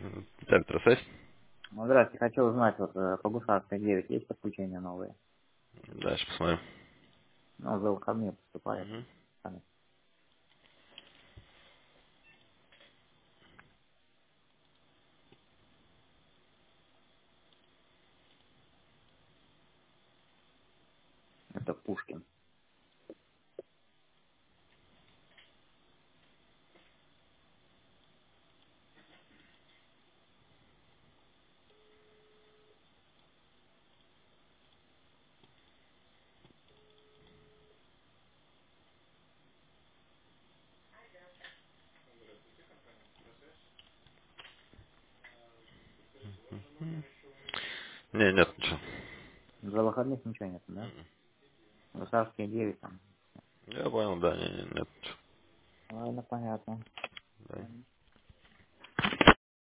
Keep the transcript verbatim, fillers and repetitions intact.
Центр связь. Ну, здравствуйте, хочу узнать, вот э, по Гусарской девять есть подключения новые? Дальше посмотрим. Ну, за выходные поступают. Мгм. Сами. Это Пушкин. Не, нет, ничего. За выходных ничего нет, да? Гусарские девять там. Я понял, да, не, не, нет, ничего. Ладно, понятно. Да.